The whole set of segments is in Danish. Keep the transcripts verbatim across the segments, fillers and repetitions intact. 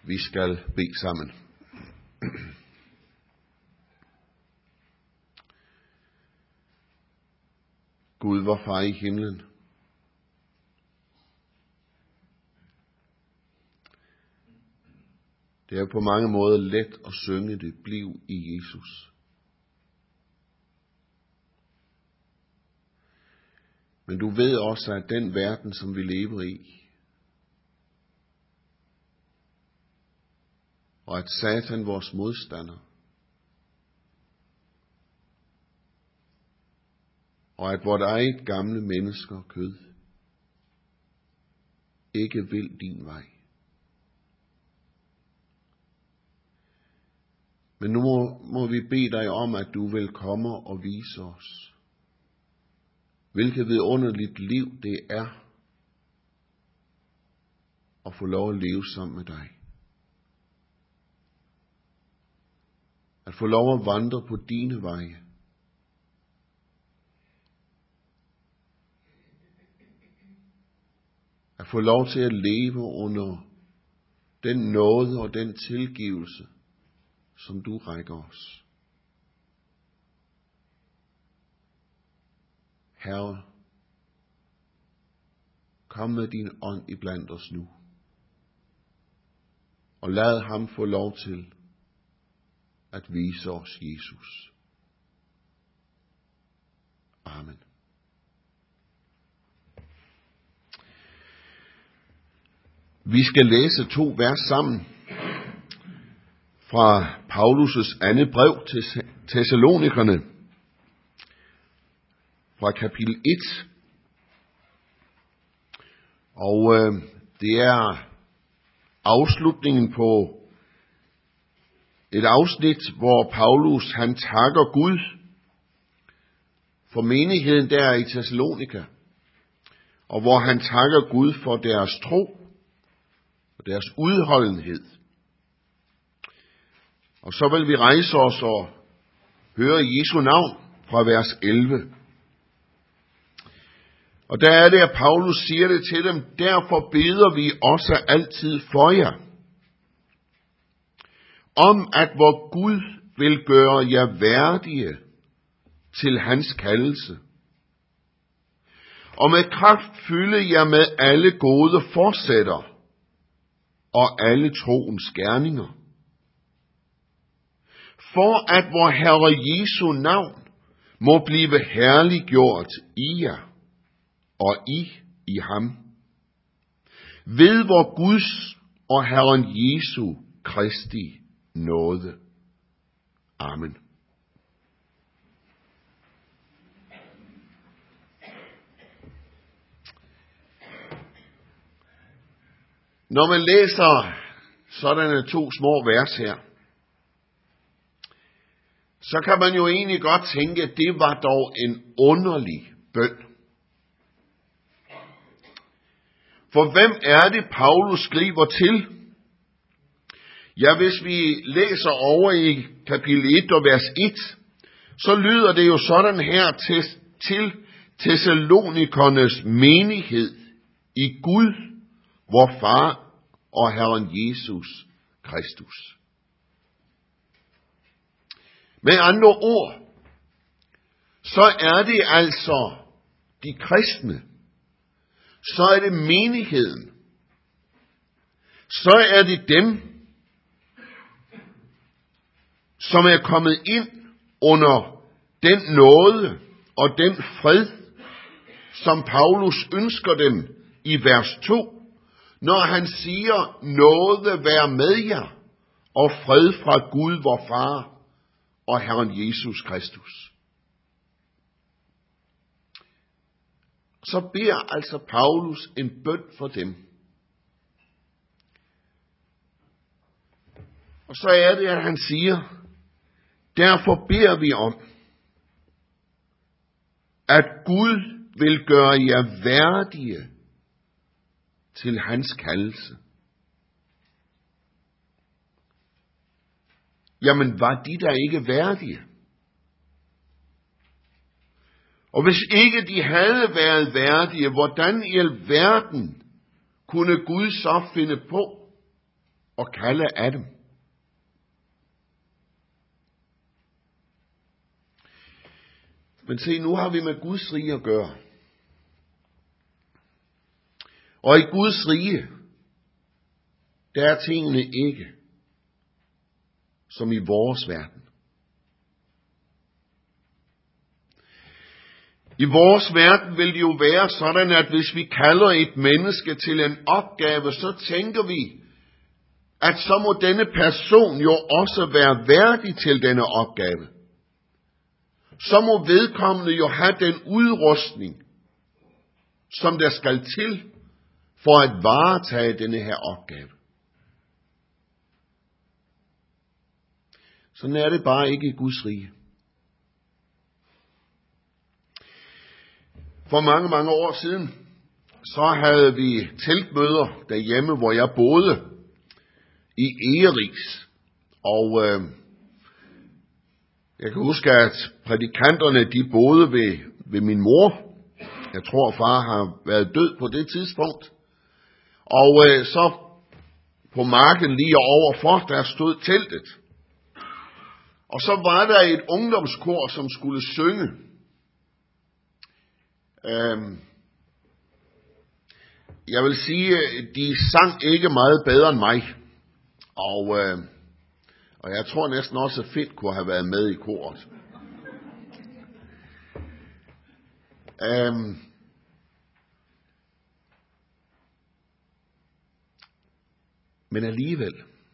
Vi skal bede sammen. Gud, vor far i himlen. Det er på mange måder let at synge det bliv i Jesus. Men du ved også, at den verden, som vi lever i, og at Satan, vores modstander, og at vort eget gamle mennesker kød ikke vil din vej. Men nu må, må vi bede dig om, at du vil komme og vise os, hvilket vidunderligt liv det er at få lov at leve sammen med dig. At få lov at vandre på dine veje. At få lov til at leve under den nåde og den tilgivelse, som du rækker os. Herre, kom med din ånd iblandt os nu, og lad ham få lov til at vise os Jesus. Amen. Vi skal læse to vers sammen fra Paulus' andet brev til Thessalonikerne, fra kapitel et. Og øh, det er afslutningen på et afsnit, hvor Paulus han takker Gud for menigheden der i Thessalonika, og hvor han takker Gud for deres tro og deres udholdenhed. Og så vil vi rejse os og høre Jesu navn fra vers elleve. Og der er det, at Paulus siger det til dem: derfor beder vi også altid for jer, om at vor Gud vil gøre jer værdige til hans kaldelse, og med kraft fylde jer med alle gode forsætter og alle troens gerninger, for at vor Herre Jesu navn må blive herliggjort i jer og I i ham, ved vor Guds og Herren Jesu Kristi nåde. Amen. Når man læser sådanne to små vers her, så kan man jo egentlig godt tænke, at det var dog en underlig bøn. For hvem er det, Paulus skriver til? Ja, hvis vi læser over i kapitel et og vers et, så lyder det jo sådan her til, til Thessalonikernes menighed i Gud, vor far og Herren Jesus Kristus. Med andre ord, så er det altså de kristne, så er det menigheden, så er det dem, som er kommet ind under den nåde og den fred, som Paulus ønsker dem i vers to, når han siger: nåde være med jer, og fred fra Gud vor far og Herren Jesus Kristus. Så beder altså Paulus en bøn for dem. Og så er det, at han siger: derfor beder vi om, at Gud vil gøre jer værdige til hans kaldelse. Jamen, var de der ikke værdige? Og hvis ikke de havde været værdige, hvordan i alverden kunne Gud så finde på og kalde af dem. Men se, nu har vi med Guds rige at gøre. Og i Guds rige, der er tingene ikke som i vores verden. I vores verden vil det jo være sådan, at hvis vi kalder et menneske til en opgave, så tænker vi, at så må denne person jo også være værdig til denne opgave. Så må vedkommende jo have den udrustning, som der skal til for at varetage denne her opgave. Sådan er det bare ikke i Guds rige. For mange, mange år siden, så havde vi teltmøder derhjemme, hvor jeg boede i Egeris. Og øh, jeg kan huske, at prædikanterne, de boede ved, ved min mor. Jeg tror, far har været død på det tidspunkt. Og øh, så på marken lige overfor, der stod teltet. Og så var der et ungdomskor, som skulle synge. Øhm, jeg vil sige, de sang ikke meget bedre end mig. Og, øh, og jeg tror næsten også, at Finn kunne have været med i koret. Øhm, men alligevel,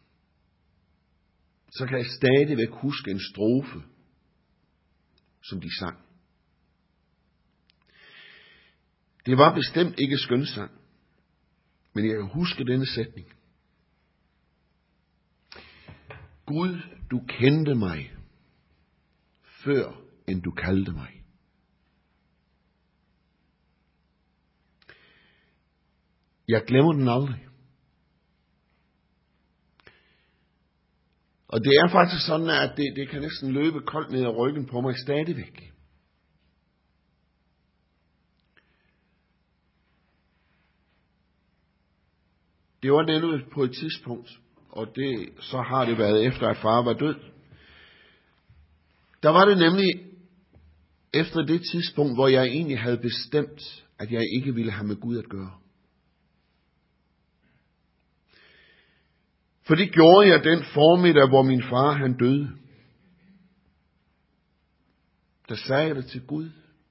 så kan jeg stadigvæk huske en strofe, som de sang. Det var bestemt ikke skønsang, men jeg kan huske denne sætning. Gud, du kendte mig, før end du kaldte mig. Jeg glemmer den aldrig. Og det er faktisk sådan, at det, det kan næsten løbe koldt ned ad ryggen på mig stadigvæk. Det var nemlig på et tidspunkt, og det, så har det været efter, at far var død. Der var det nemlig efter det tidspunkt, hvor jeg egentlig havde bestemt, at jeg ikke ville have med Gud at gøre. For det gjorde jeg den formiddag, hvor min far han døde. Der sagde jeg det til Gud.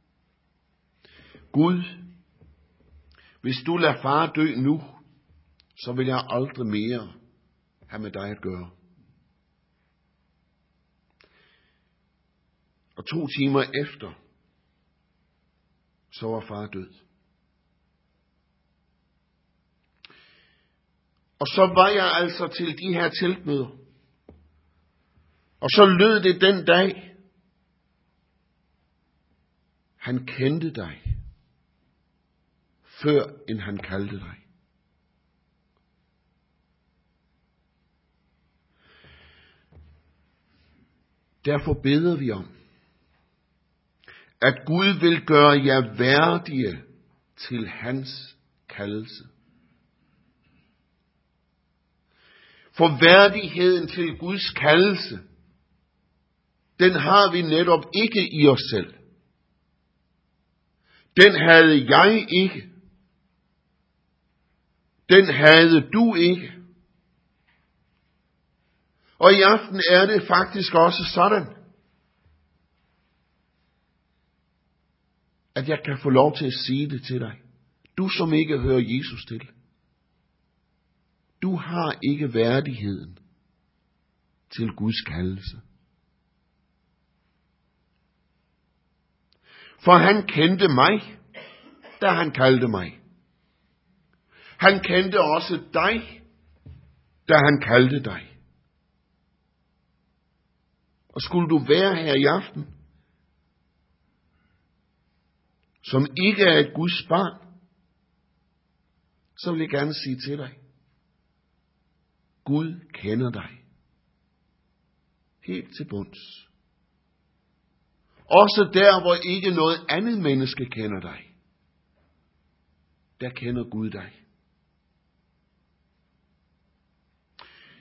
Gud, hvis du lader far dø nu, så vil jeg aldrig mere have med dig at gøre. Og to timer efter, så var far død. Og så var jeg altså til de her teltmøder. Og så lød det den dag. Han kendte dig, før end han kaldte dig. Derfor beder vi om, at Gud vil gøre jer værdige til hans kaldelse. For værdigheden til Guds kaldelse, den har vi netop ikke i os selv. Den havde jeg ikke. Den havde du ikke. Og i aften er det faktisk også sådan, at jeg kan få lov til at sige det til dig. Du som ikke hører Jesus til. Du har ikke værdigheden til Guds kaldelse. For han kendte mig, da han kaldte mig. Han kendte også dig, da han kaldte dig. Og skulle du være her i aften, som ikke er et Guds barn, så vil jeg gerne sige til dig, Gud kender dig. Helt til bunds. Også der, hvor ikke noget andet menneske kender dig. Der kender Gud dig.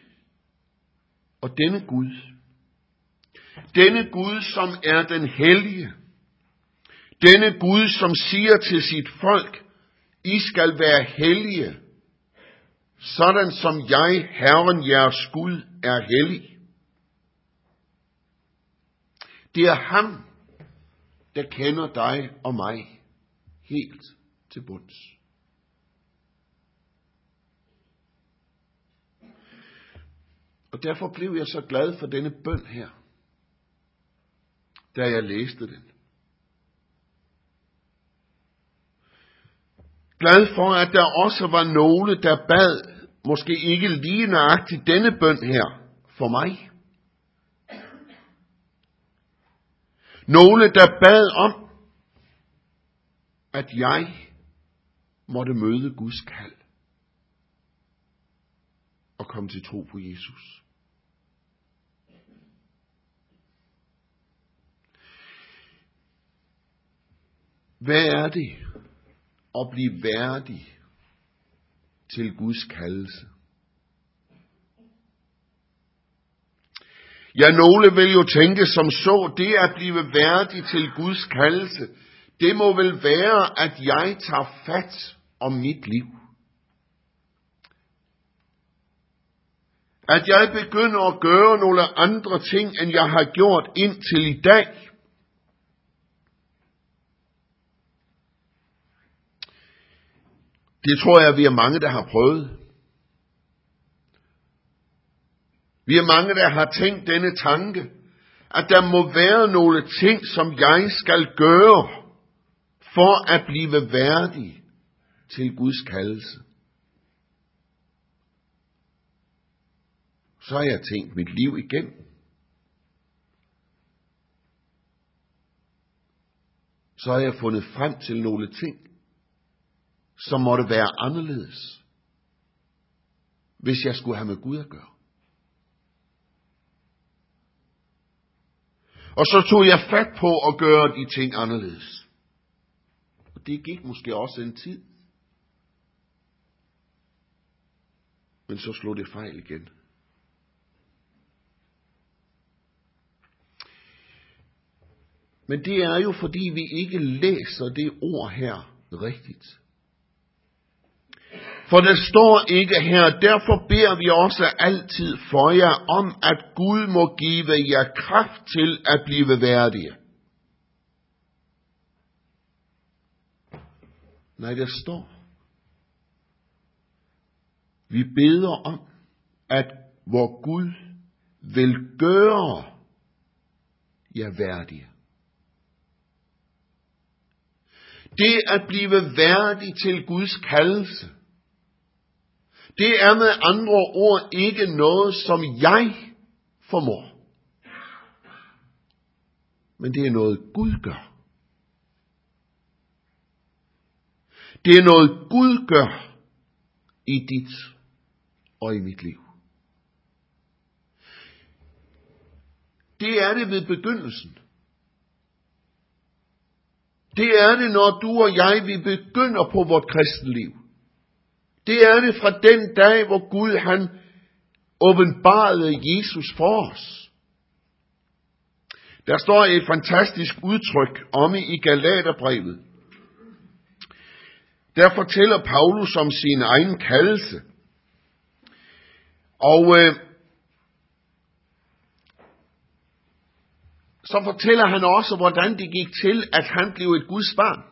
Og denne Gud, denne Gud, som er den hellige, denne Gud, som siger til sit folk, I skal være hellige, sådan som jeg, Herren jeres Gud, er hellig. Det er ham, der kender dig og mig helt til bunds. Og derfor blev jeg så glad for denne bøn her, da jeg læste den. Glad for, at der også var nogle, der bad, måske ikke lige nøjagtigt denne bøn her, for mig. Nogle, der bad om, at jeg måtte møde Guds kald og komme til tro på Jesus. Hvad er det at blive værdig til Guds kaldelse? Ja, nogle vil jo tænke som så, det at blive værdig til Guds kaldelse, det må vel være, at jeg tager fat om mit liv. At jeg begynder at gøre nogle andre ting, end jeg har gjort indtil i dag. Det tror jeg, vi er mange, der har prøvet. Vi er mange, der har tænkt denne tanke, at der må være nogle ting, som jeg skal gøre, for at blive værdig til Guds kaldelse. Så har jeg tænkt mit liv igen. Så har jeg fundet frem til nogle ting, som måtte være anderledes, hvis jeg skulle have med Gud at gøre. Og så tog jeg fat på at gøre de ting anderledes. Og det gik måske også en tid. Men så slog det fejl igen. Men det er jo fordi vi ikke læser det ord her rigtigt. For der står ikke her, derfor beder vi også altid for jer om, at Gud må give jer kraft til at blive værdige. Nej, der står, vi beder om, at vor Gud vil gøre jer værdige. Det at blive værdig til Guds kaldelse, det er med andre ord ikke noget, som jeg formår. Men det er noget, Gud gør. Det er noget, Gud gør i dit og i mit liv. Det er det ved begyndelsen. Det er det, når du og jeg, vi begynder på vort kristenliv. Det er det fra den dag, hvor Gud han åbenbarede Jesus for os. Der står et fantastisk udtryk om i Galaterbrevet. Der fortæller Paulus om sin egen kaldelse. Og øh, så fortæller han også, hvordan det gik til, at han blev et Guds barn.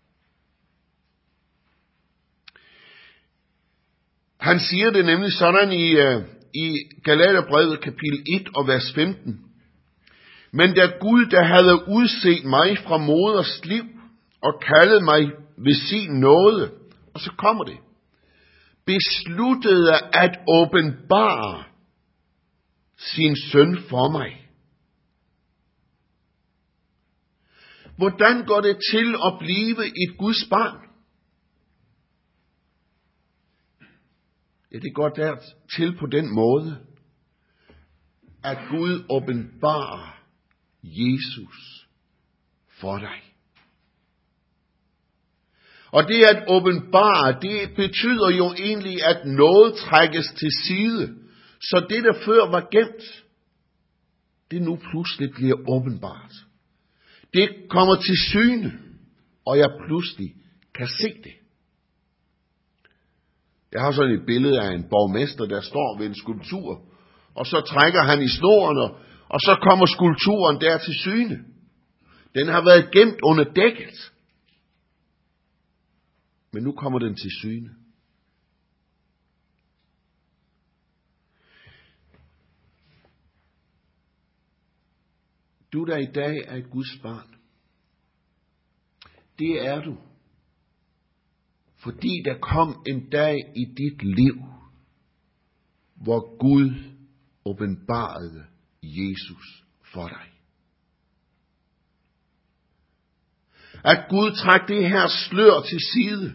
Han siger det nemlig sådan i, uh, i Galaterbrevet kapitel et og vers femten. Men da Gud, der havde udset mig fra moders liv og kaldet mig ved sin nåde, og så kommer det, besluttede at åbenbare sin søn for mig. Hvordan går det til at blive et Guds barn? Ja, det går der til på den måde, at Gud åbenbarer Jesus for dig. Og det at åbenbare, det betyder jo egentlig, at noget trækkes til side, Så det, der før var gemt, det nu pludselig bliver åbenbart. Det kommer til syne, og jeg pludselig kan se det. Jeg har sådan et billede af en borgmester, der står ved en skulptur, og så trækker han i snoren, og så kommer skulpturen der til syne. Den har været gemt under dækket, men nu kommer den til syne. Du, der i dag er et Guds barn, det er du, fordi der kom en dag i dit liv, hvor Gud åbenbarede Jesus for dig. At Gud trak det her slør til side.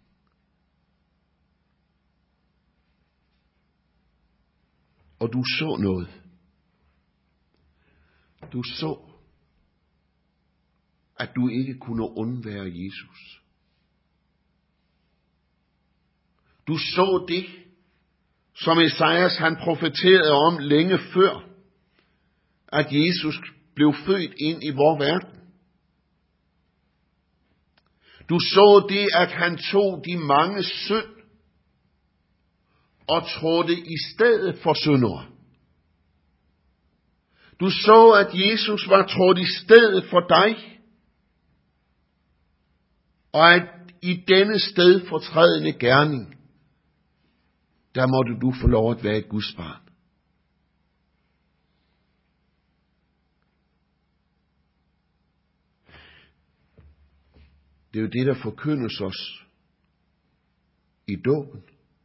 Og du så noget. Du så, at du ikke kunne undvære Jesus. Du så det, som Esajas han profeterede om længe før, at Jesus blev født ind i vor verden. Du så det, at han tog de mange synd og trådte i stedet for syndere. Du så, at Jesus var trådt i stedet for dig, og at i denne stedfortrædende gerning, der måtte du få lov at være et Guds barn. Det er jo det, der forkyndes os i dåben.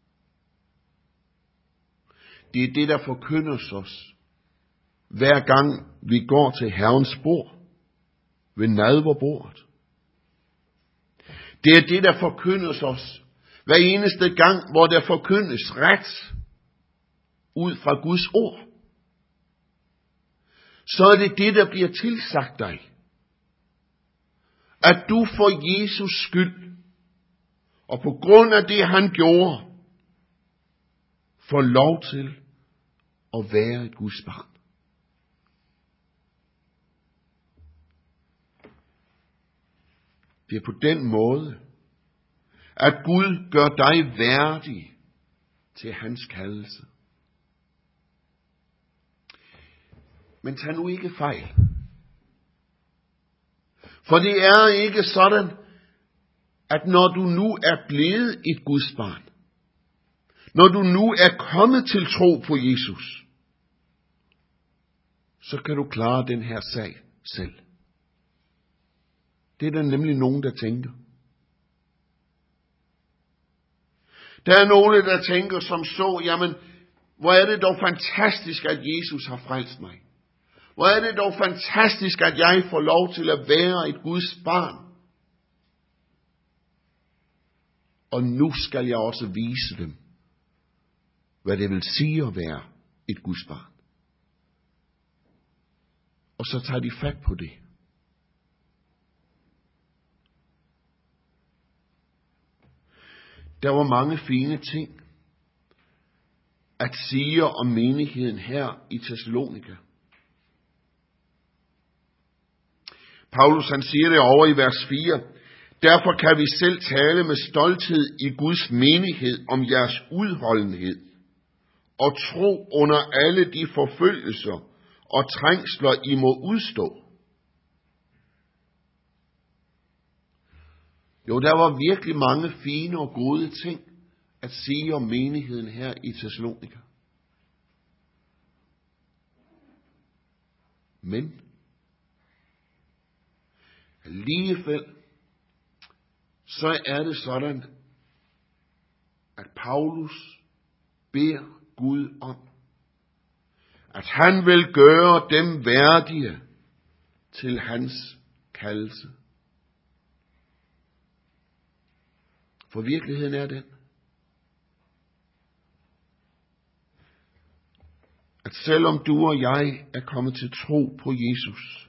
Det er det, der forkyndes os, hver gang vi går til Herrens bord, ved nadverbordet. Det er det, der forkyndes os, hver eneste gang, hvor der forkyndes ret, ud fra Guds ord. Så er det det, der bliver tilsagt dig. At du for Jesus skyld, og på grund af det, han gjorde, får lov til at være et Guds barn. Det er på den måde, at Gud gør dig værdig til hans kaldelse. Men tag nu ikke fejl. For det er ikke sådan, at når du nu er blevet et Guds barn, når du nu er kommet til tro på Jesus, så kan du klare den her sag selv. Det er der nemlig nogen, der tænker. Der er nogle, der tænker som så, jamen, hvor er det dog fantastisk, at Jesus har frelst mig. Hvor er det dog fantastisk, at jeg får lov til at være et Guds barn. Og nu skal jeg også vise dem, hvad det vil sige at være et Guds barn. Og så tager de fat på det. Der var mange fine ting at sige om menigheden her i Thessalonika. Paulus han siger det over i vers fire. Derfor kan vi selv tale med stolthed i Guds menighed om jeres udholdenhed og tro under alle de forfølgelser og trængsler, I må udstå. Jo, der var virkelig mange fine og gode ting at sige om menigheden her i Thessalonika. Men alligevel så er det sådan, at Paulus beder Gud om, at han vil gøre dem værdige til hans kaldelse. For virkeligheden er den, at selvom du og jeg er kommet til tro på Jesus,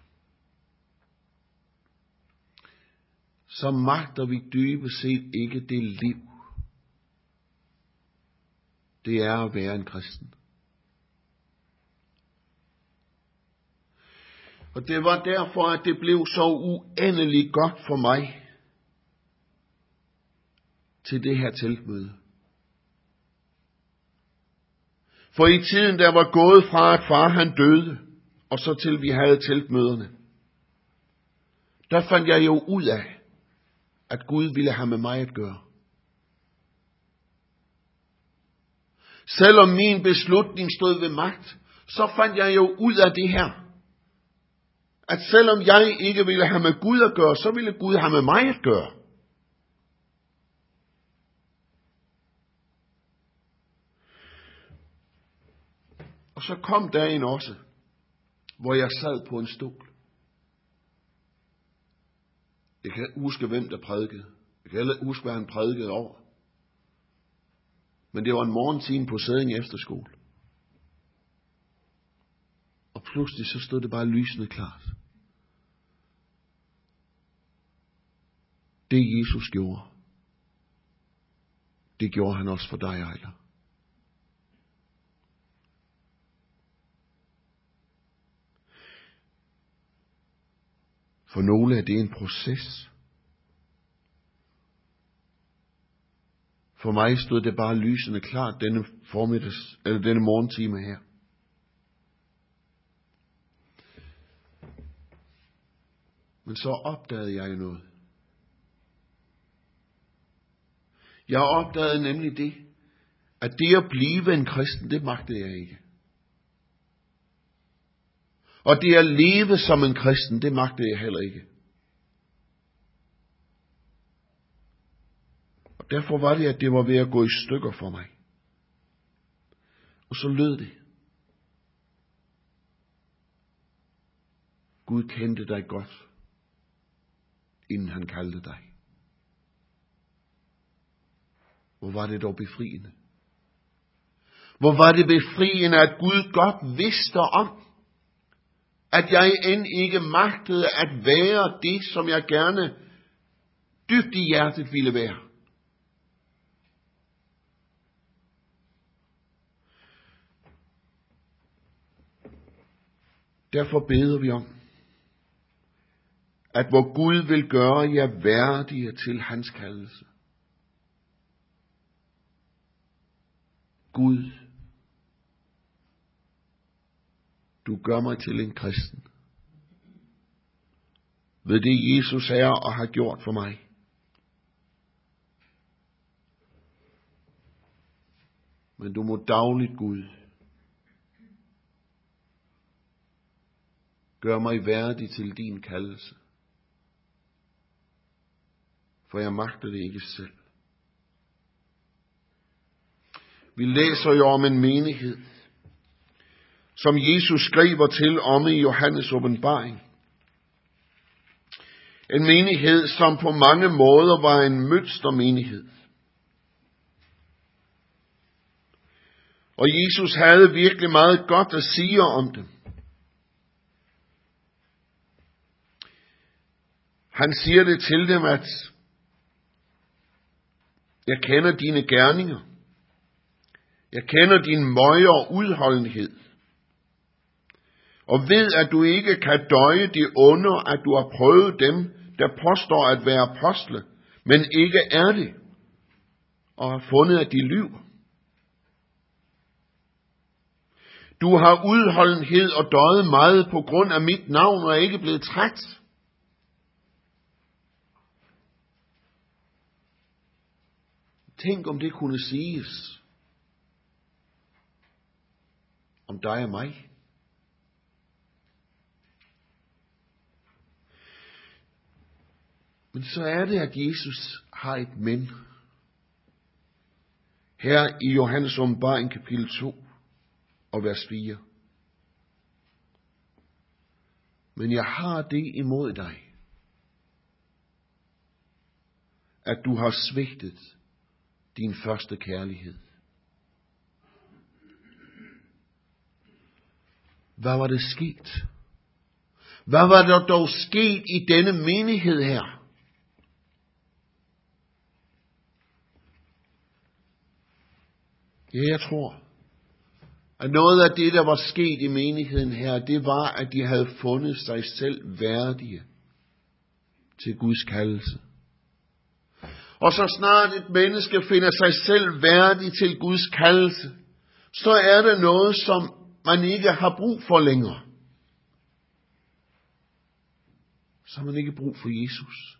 så magter vi dybest set ikke det liv, det er at være en kristen. Og det var derfor, at det blev så uendeligt godt for mig til det her teltmøde. For i tiden, der var gået fra, at far han døde, og så til vi havde teltmøderne, der fandt jeg jo ud af, at Gud ville have med mig at gøre. Selvom min beslutning stod ved magt, så fandt jeg jo ud af det her. At selvom jeg ikke ville have med Gud at gøre, så ville Gud have med mig at gøre. Og så kom dagen også, hvor jeg sad på en stol. Jeg kan huske, hvem der prædikede. Jeg kan heller huske, hvad han prædikede over. Men det var en morgentime på Sæding Efterskole. Og pludselig så stod det bare lysende klart. Det Jesus gjorde, det gjorde han også for dig, Ejler. For nogle er det en proces. For mig stod det bare lysende klart denne formiddags, eller denne morgentime her. Men så opdagede jeg noget. Jeg opdagede nemlig det, at det at blive en kristen, det magtede jeg ikke. Og det at leve som en kristen, det magtede jeg heller ikke. Og derfor var det, at det var ved at gå i stykker for mig. Og så lød det. Gud kendte dig godt, inden han kaldte dig. Hvor var det dog befriende. Hvor var det befriende, at Gud godt vidste om, at jeg end ikke magtede at være det, som jeg gerne dybt i hjertet ville være. Derfor beder vi om, at hvor Gud vil gøre jer værdige til hans kaldelse. Gud, du gør mig til en kristen. Ved det Jesus er og har gjort for mig. Men du må dagligt, Gud, gør mig værdig til din kaldelse. For jeg magter det ikke selv. Vi læser jo om en menighed, som Jesus skriver til om i Johannes åbenbaring. En menighed, som på mange måder var en mønstermenighed. Og Jesus havde virkelig meget godt at sige om dem. Han siger det til dem, at jeg kender dine gerninger. Jeg kender din møje og udholdenhed. Og ved, at du ikke kan døje de under, at du har prøvet dem, der påstår at være apostle, men ikke er det, og har fundet, at de lyver. Du har udholdenhed og døjet meget på grund af mit navn, og er ikke blevet træt. Tænk, om det kunne siges om dig og mig. Men så er det, at Jesus har et men. Her i Johannes åbenbaring kapitel to og vers fire. Men jeg har det imod dig, at du har svigtet din første kærlighed. Hvad var det sket? Hvad var der dog sket i denne menighed her? Ja, jeg tror, at noget af det, der var sket i menigheden her, det var, at de havde fundet sig selv værdige til Guds kaldelse. Og så snart et menneske finder sig selv værdig til Guds kaldelse, så er der noget, som man ikke har brug for længere. Så har man ikke brug for Jesus.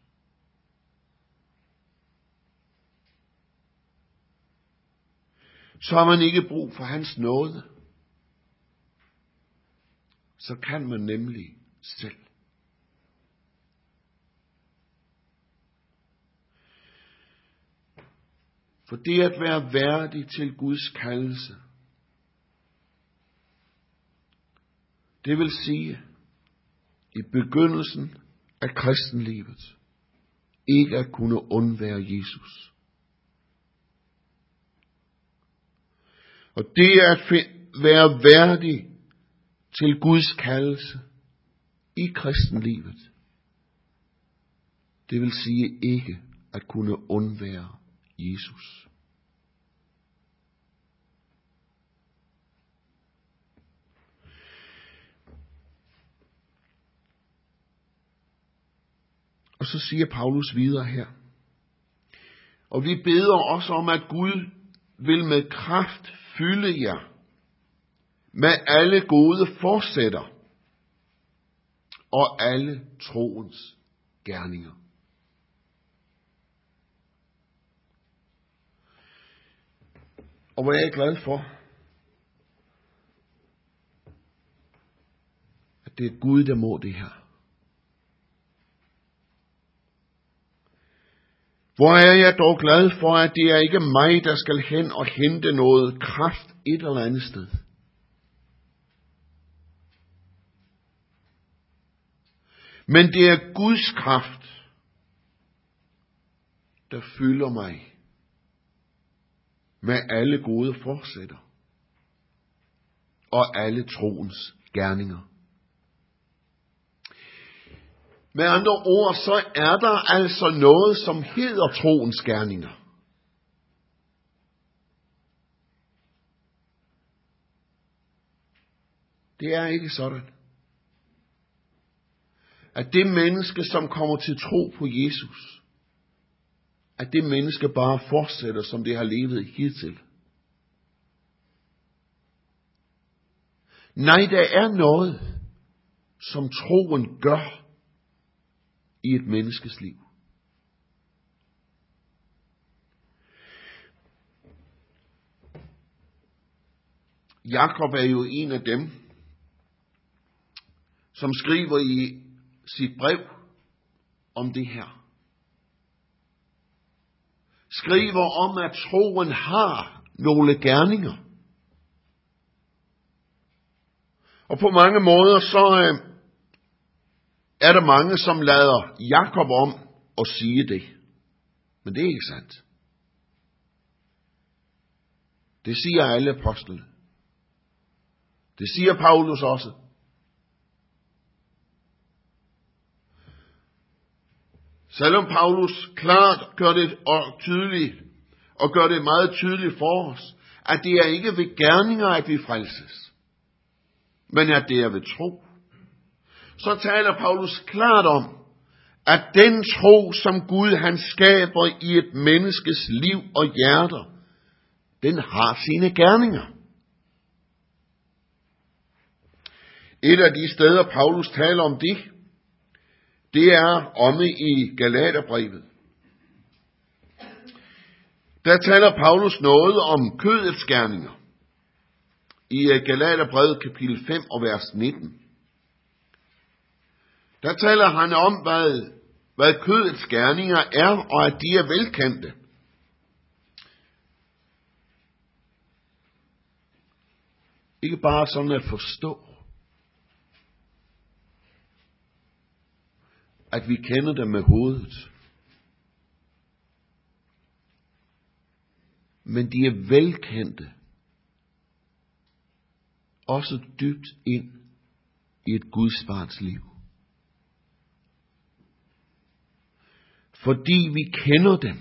Så har man ikke brug for hans nåde. Så kan man nemlig selv. For det at være værdig til Guds kaldelse, det vil sige, i begyndelsen af kristenlivet, ikke at kunne undvære Jesus. Og det at være værdig til Guds kaldelse i kristenlivet, det vil sige ikke at kunne undvære Jesus. Og så siger Paulus videre her. Og vi beder også om, at Gud vil med kraft fylde jer med alle gode forsætter og alle troens gerninger. Og hvor er jeg glad for, at det er Gud, der må det her. Hvor er jeg dog glad for, at det er ikke mig, der skal hen og hente noget kraft et eller andet sted. Men det er Guds kraft, der fylder mig med alle gode forsætter og alle troens gerninger. Med andre ord, så er der altså noget, som hedder troens gerninger. Det er ikke sådan, at det menneske, som kommer til tro på Jesus, at det menneske bare fortsætter, som det har levet hidtil. Nej, der er noget, som troen gør i et menneskes liv. Jakob er jo en af dem, som skriver i sit brev om det her. Skriver om, at troen har nogle gerninger. Og på mange måder så øh, er der mange, som lader Jakob om at sige det. Men det er ikke sandt. Det siger alle apostlene. Det siger Paulus også. Selvom Paulus klart gør det og tydeligt, og gør det meget tydeligt for os, at det er ikke ved gerninger, at vi frelses, men at det er ved tro. Så taler Paulus klart om, at den tro, som Gud han skaber i et menneskes liv og hjerter, den har sine gerninger. Et af de steder, Paulus taler om det, det er omme i Galaterbrevet. Der taler Paulus noget om kødets gerninger. I Galaterbrevet kapitel fem og vers nitten. Der taler han om, hvad, hvad kødets gerninger er, og at de er velkendte. Ikke bare sådan at forstå, at vi kender dem med hovedet. Men de er velkendte. Også dybt ind i et Guds barns liv. Fordi vi kender dem.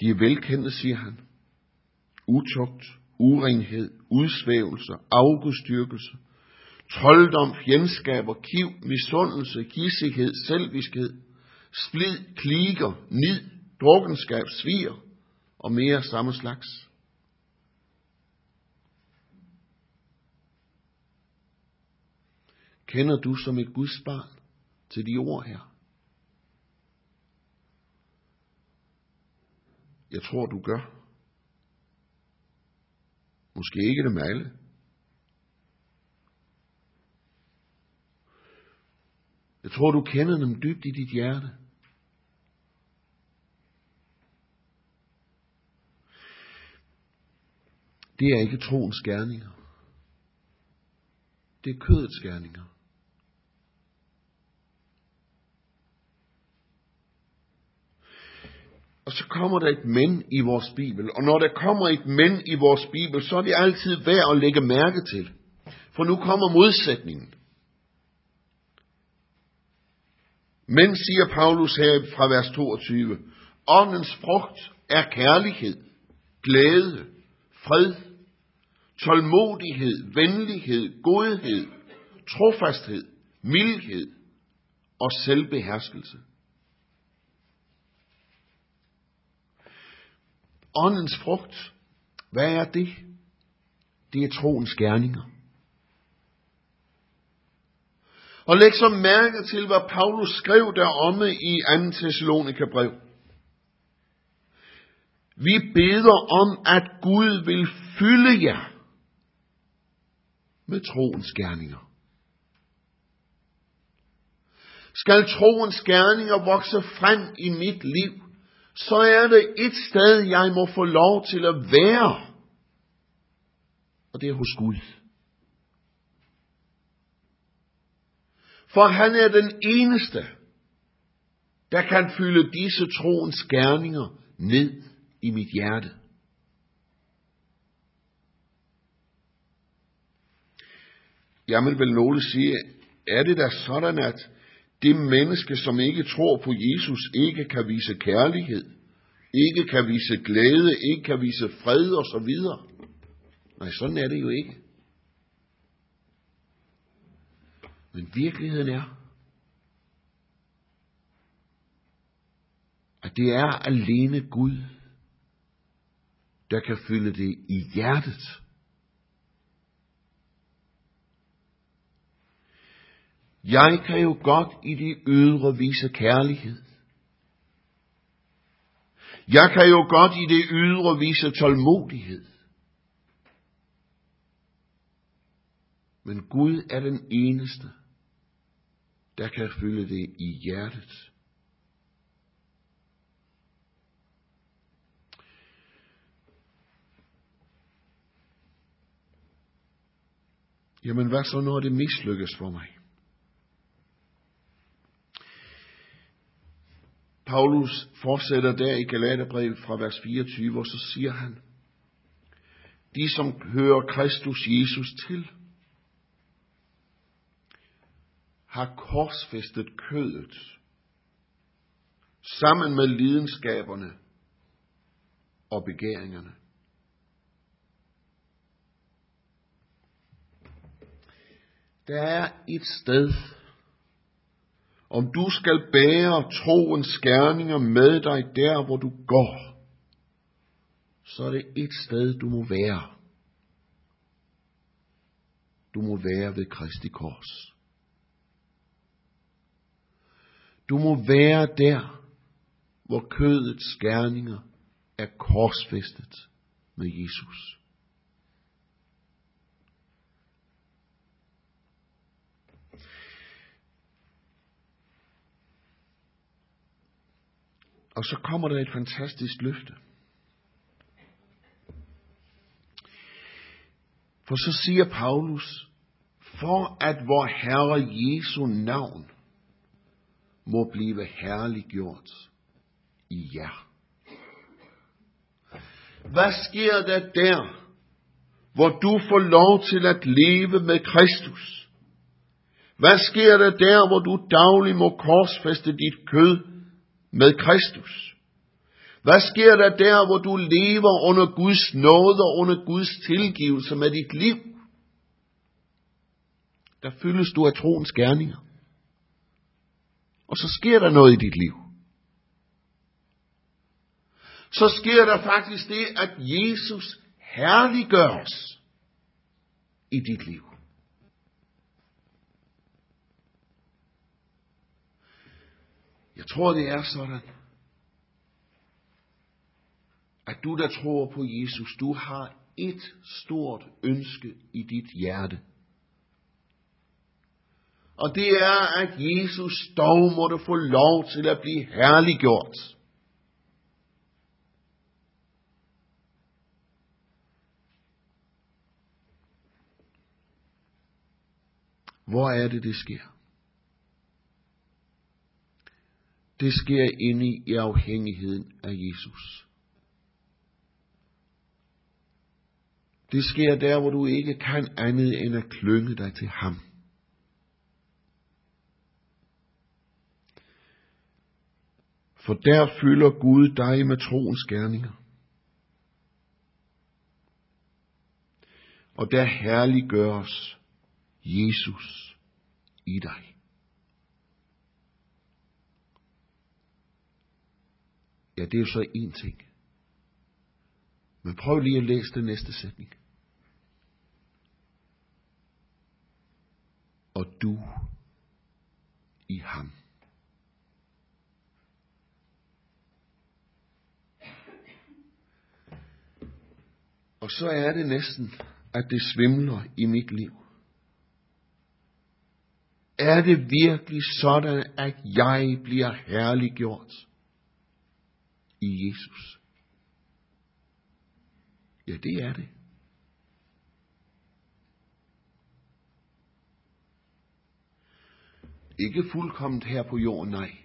De er velkendte, siger han. Utugt, urenhed, udsvævelser, afgudstyrkelse, trolddom, fjendskaber, kiv, misundelse, gidsighed, selviskhed, splid, kliker, nid, drukkenskab, svir og mere samme slags. Kender du som et Guds barn til de ord her? Jeg tror, du gør. Måske ikke dem alle. Jeg tror, du kender dem dybt i dit hjerte. Det er ikke troens gerninger. Det er kødets gerninger. Og så kommer der et men i vores Bibel. Og når der kommer et men i vores Bibel, så er det altid værd at lægge mærke til. For nu kommer modsætningen. Men, siger Paulus her fra vers toogtyve, åndens frugt er kærlighed, glæde, fred, tålmodighed, venlighed, godhed, trofasthed, mildhed og selvbeherskelse. Åndens frugt, hvad er det? Det er troens gerninger. Og læg så mærke til, hvad Paulus skrev deromme i anden Thessalonikerbrev. Vi beder om, at Gud vil fylde jer med troens gerninger. Skal troens gerninger vokse frem i mit liv, så er det et sted, jeg må få lov til at være. Og det er hos Gud. For han er den eneste, der kan fylde disse troens gerninger ned i mit hjerte. Jamen vil nogle sige, er det da sådan, at det menneske, som ikke tror på Jesus, ikke kan vise kærlighed, ikke kan vise glæde, ikke kan vise fred og så videre? Nej, sådan er det jo ikke. Men virkeligheden er, at det er alene Gud, der kan fylde det i hjertet. Jeg kan jo godt i det ydre vise kærlighed. Jeg kan jo godt i det ydre vise tålmodighed. Men Gud er den eneste, der kan fylde det i hjertet. Jamen hvad så, når det mislykkes for mig? Paulus fortsætter der i Galaterbrevet fra vers fireogtyve, og så siger han, de som hører Kristus Jesus til, har korsfæstet kødet sammen med lidenskaberne og begæringerne. Der er et sted, om du skal bære troens gerninger med dig der, hvor du går, så er det et sted, du må være. Du må være ved Kristi kors. Du må være der, hvor kødets gerninger er korsfæstet med Jesus. Og så kommer der et fantastisk løfte. For så siger Paulus, for at vor Herre Jesu navn må blive herliggjort i jer. Hvad sker der der, hvor du får lov til at leve med Kristus? Hvad sker der der, hvor du dagligt må korsfæste dit kød med Kristus? Hvad sker der der, hvor du lever under Guds nåde og under Guds tilgivelse med dit liv? Der fyldes du af troens gerninger. Og så sker der noget i dit liv. Så sker der faktisk det, at Jesus herliggøres i dit liv. Jeg tror, det er sådan, at du, der tror på Jesus, du har et stort ønske i dit hjerte. Og det er, at Jesus dog måtte få lov til at blive herliggjort. Hvor er det, det sker? Det sker inde i afhængigheden af Jesus. Det sker der, hvor du ikke kan andet end at klynge dig til ham. For der fylder Gud dig med troens gerninger. Og der herliggøres Jesus i dig. Ja, det er jo så en ting. Men prøv lige at læse den næste sætning. Og du i ham. Og så er det næsten, at det svimler i mit liv. Er det virkelig sådan, at jeg bliver herliggjort i Jesus? Ja, det er det. Ikke fuldkomment her på jorden, nej.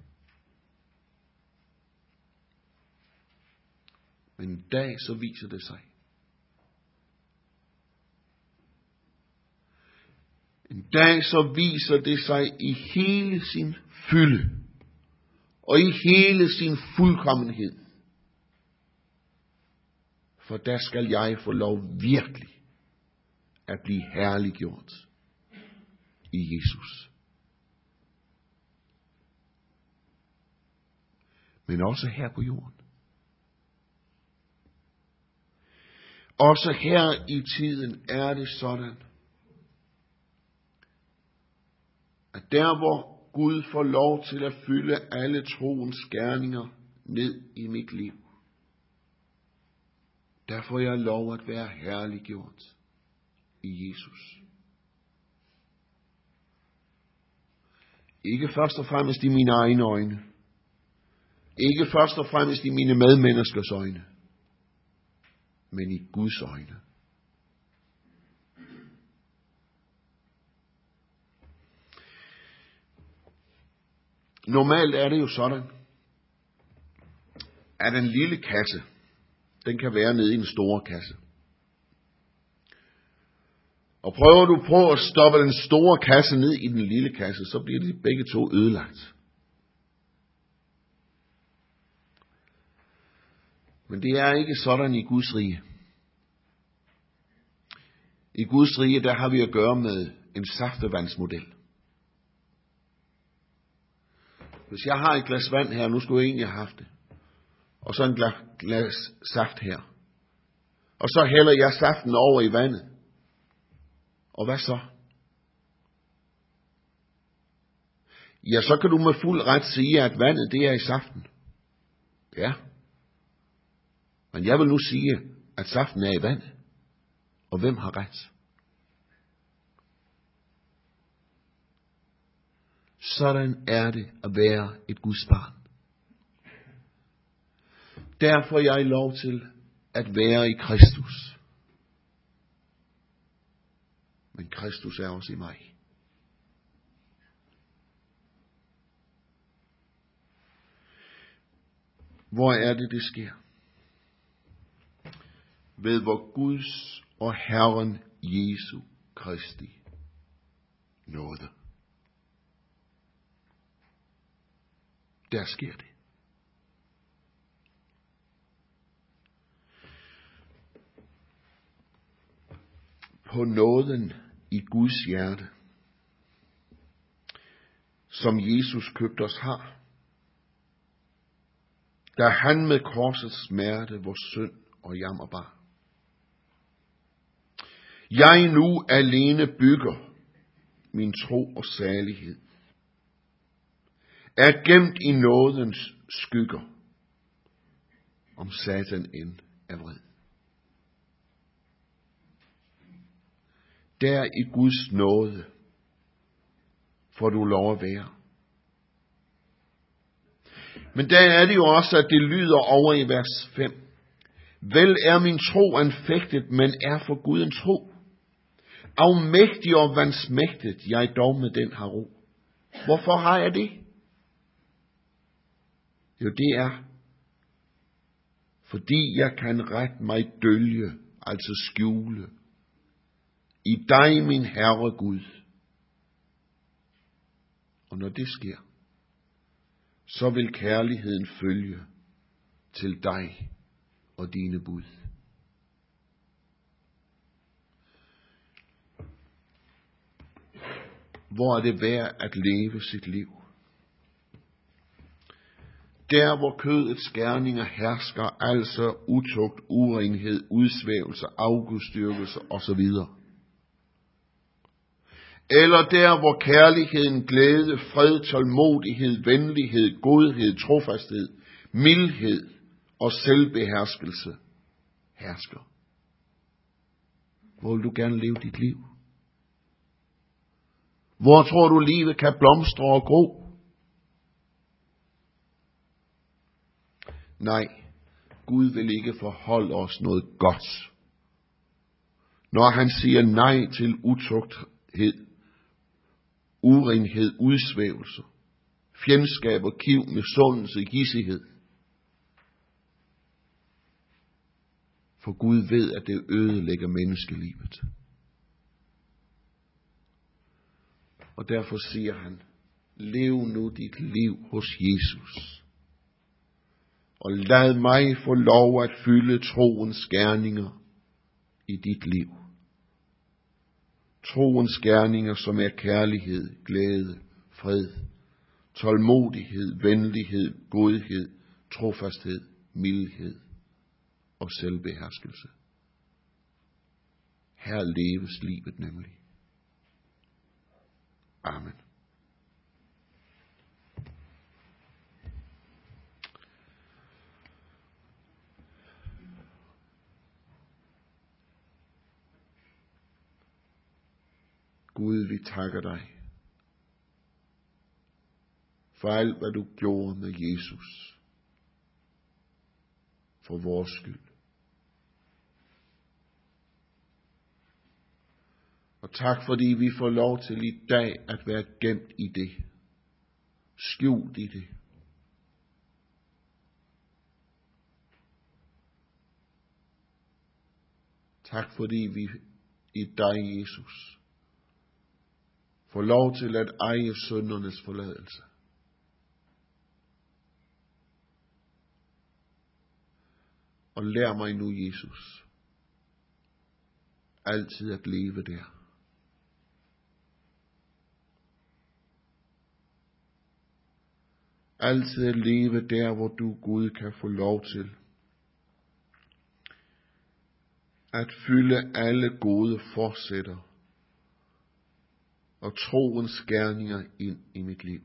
Men en dag så viser det sig. En dag så viser det sig i hele sin fylde. Og i hele sin fuldkommenhed. For der skal jeg få lov virkelig at blive herliggjort i Jesus. Men også her på jorden. Også her i tiden er det sådan, at der hvor Gud får lov til at fylde alle troens gerninger ned i mit liv, der får jeg lov at være herliggjort i Jesus. Ikke først og fremmest i mine egne øjne. Ikke først og fremmest i mine medmenneskers øjne. Men i Guds øjne. Normalt er det jo sådan, at en lille kasse, den kan være nede i en stor kasse. Og prøver du på at stoppe den store kasse ned i den lille kasse, så bliver de begge to ødelagt. Men det er ikke sådan i Guds rige. I Guds rige, der har vi at gøre med en saftevandsmodel. Hvis jeg har et glas vand her, nu skulle jeg egentlig have haft det, og så en glas, glas saft her, og så hælder jeg saften over i vandet, og hvad så? Ja, så kan du med fuld ret sige, at vandet det er i saften. Ja. Men jeg vil nu sige, at saften er i vandet. Og hvem har ret? Sådan er det at være et Guds barn. Der får jeg lov til at være i Kristus. Men Kristus er også i mig. Hvor er det, det sker? Ved vor Guds og Herren Jesu Kristi nåde. Der sker det. på nåden i Guds hjerte, som Jesus købte os har, da han med korsets smerte vores synd og jammer bar. Jeg nu alene bygger min tro og salighed, er gemt i nådens skygger, om Satan end er vred. Der i Guds nåde får du lov at være. Men der er det jo også, at det lyder over i vers fem. Vel er min tro anfægtet, men er for Gud en tro. Afmægtig og vansmægtet, jeg dog med den har ro. Hvorfor har jeg det? Jo, det er, fordi jeg kan ret mig dølge, altså skjule, i dig, min Herre Gud. Og når det sker, så vil kærligheden følge til dig og dine bud. Hvor er det værd at leve sit liv? Der, hvor kødets gerninger hersker, altså utugt, urenhed, udsvævelse, afgudstyrkelse osv. Eller der, hvor kærligheden, glæde, fred, tålmodighed, venlighed, godhed, trofasthed, mildhed og selvbeherskelse hersker. Hvor vil du gerne leve dit liv? Hvor tror du, livet kan blomstre og gro? Nej, Gud vil ikke forholde os noget godt, når han siger nej til utugthed, urenhed, udsvævelse, fjendskab og kiv, misundelse, hidsighed. For Gud ved, at det ødelægger menneskelivet. Og derfor siger han, lev nu dit liv hos Jesus. Og lad mig få lov at fylde troens gerninger i dit liv. Troens gerninger, som er kærlighed, glæde, fred, tålmodighed, venlighed, godhed, trofasthed, mildhed og selvbeherskelse. Her leves livet nemlig. Amen. Gud, vi takker dig for alt, hvad du gjorde med Jesus for vores skyld. Og tak, fordi vi får lov til i dag at være gemt i det, skjult i det. Tak, fordi vi i dig, Jesus, får lov til at eje syndernes forladelse. Og lær mig nu, Jesus, altid at leve der. Altid at leve der, hvor du, Gud, kan få lov til at fylde alle gode forsætter og troens gerninger ind i mit liv.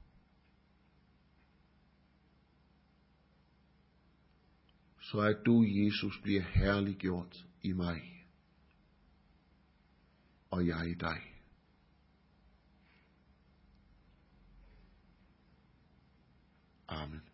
Så at du, Jesus, bliver herliggjort i mig, og jeg i dig. Amen.